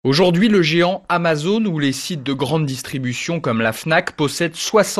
Aujourd'hui, le géant Amazon ou les sites de grande distribution comme la Fnac possèdent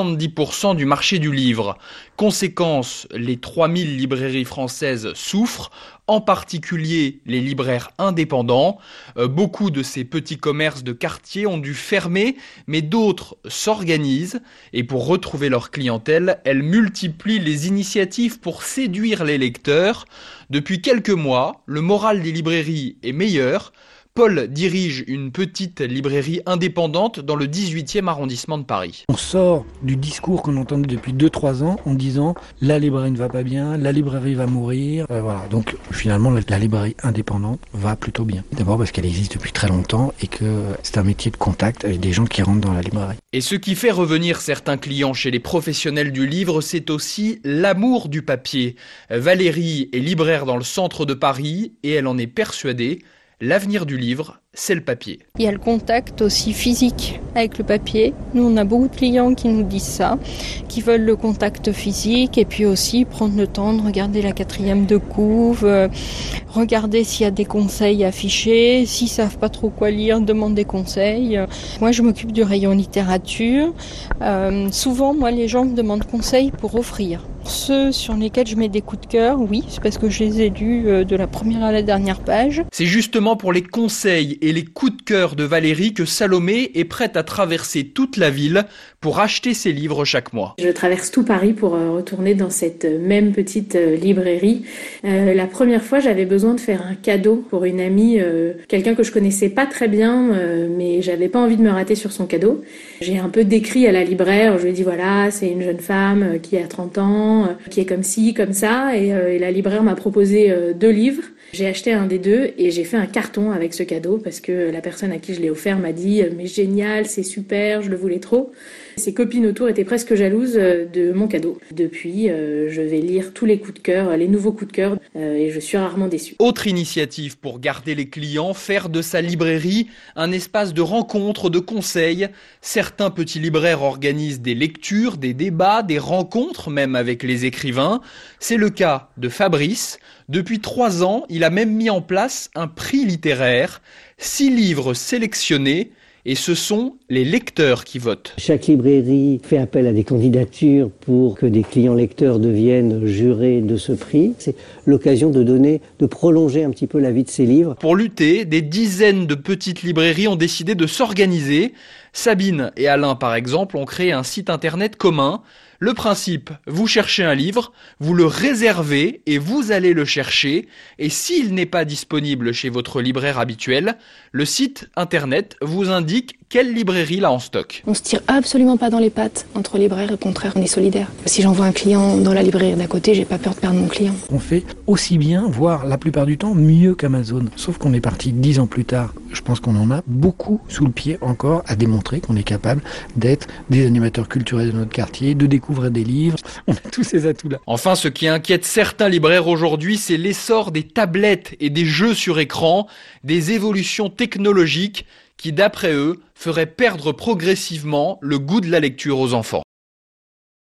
70% du marché du livre. Conséquence, les 3000 librairies françaises souffrent, en particulier les libraires indépendants. Beaucoup de ces petits commerces de quartier ont dû fermer, mais d'autres s'organisent. Et pour retrouver leur clientèle, elles multiplient les initiatives pour séduire les lecteurs. Depuis quelques mois, le moral des librairies est meilleur. Paul dirige une petite librairie indépendante dans le 18e arrondissement de Paris. On sort du discours qu'on entendait depuis 2-3 ans en disant la librairie ne va pas bien, la librairie va mourir. Voilà. Donc finalement la librairie indépendante va plutôt bien. D'abord parce qu'elle existe depuis très longtemps et que c'est un métier de contact avec des gens qui rentrent dans la librairie. Et ce qui fait revenir certains clients chez les professionnels du livre, c'est aussi l'amour du papier. Valérie est libraire dans le centre de Paris et elle en est persuadée. L'avenir du livre, c'est le papier. Il y a le contact aussi physique avec le papier. Nous, on a beaucoup de clients qui nous disent ça, qui veulent le contact physique et puis aussi prendre le temps de regarder la 4e de couve, regarder s'il y a des conseils affichés, s'ils savent pas trop quoi lire, demandent des conseils. Moi, je m'occupe du rayon littérature. Souvent, moi, les gens me demandent conseils pour offrir. Ceux sur lesquels je mets des coups de cœur, oui, c'est parce que je les ai lus de la première à la dernière page. C'est justement pour les conseils et les coups de cœur de Valérie que Salomé est prête à traverser toute la ville pour acheter ses livres chaque mois. Je traverse tout Paris pour retourner dans cette même petite librairie. La première fois, j'avais besoin de faire un cadeau pour une amie, quelqu'un que je connaissais pas très bien, mais j'avais pas envie de me rater sur son cadeau. J'ai un peu décrit à la libraire, je lui ai dit voilà, c'est une jeune femme qui a 30 ans, qui est comme ci, comme ça, et la libraire m'a proposé 2 livres. J'ai acheté un des 2 et j'ai fait un carton avec ce cadeau parce que la personne à qui je l'ai offert m'a dit « mais génial, c'est super, je le voulais trop ». Ses copines autour étaient presque jalouses de mon cadeau. Depuis, je vais lire tous les coups de cœur, les nouveaux coups de cœur, et je suis rarement déçue. Autre initiative pour garder les clients, faire de sa librairie un espace de rencontre, de conseils. Certains petits libraires organisent des lectures, des débats, des rencontres même avec les écrivains. C'est le cas de Fabrice. Depuis 3 ans, il a même mis en place un prix littéraire. 6 livres sélectionnés. Et ce sont les lecteurs qui votent. Chaque librairie fait appel à des candidatures pour que des clients lecteurs deviennent jurés de ce prix. C'est l'occasion de prolonger un petit peu la vie de ces livres. Pour lutter, des dizaines de petites librairies ont décidé de s'organiser. Sabine et Alain, par exemple, ont créé un site internet commun. Le principe, vous cherchez un livre, vous le réservez et vous allez le chercher. Et s'il n'est pas disponible chez votre libraire habituel, le site internet vous indique quelle librairie l'a en stock. On se tire absolument pas dans les pattes entre libraires, au contraire, on est solidaires. Si j'envoie un client dans la librairie d'à côté, j'ai pas peur de perdre mon client. On fait aussi bien, voire la plupart du temps, mieux qu'Amazon. Sauf qu'on est parti 10 ans plus tard. Je pense qu'on en a beaucoup sous le pied encore à démontrer qu'on est capable d'être des animateurs culturels de notre quartier, de découvrir des livres. On a tous ces atouts-là. Enfin, ce qui inquiète certains libraires aujourd'hui, c'est l'essor des tablettes et des jeux sur écran, des évolutions technologiques qui, d'après eux, feraient perdre progressivement le goût de la lecture aux enfants.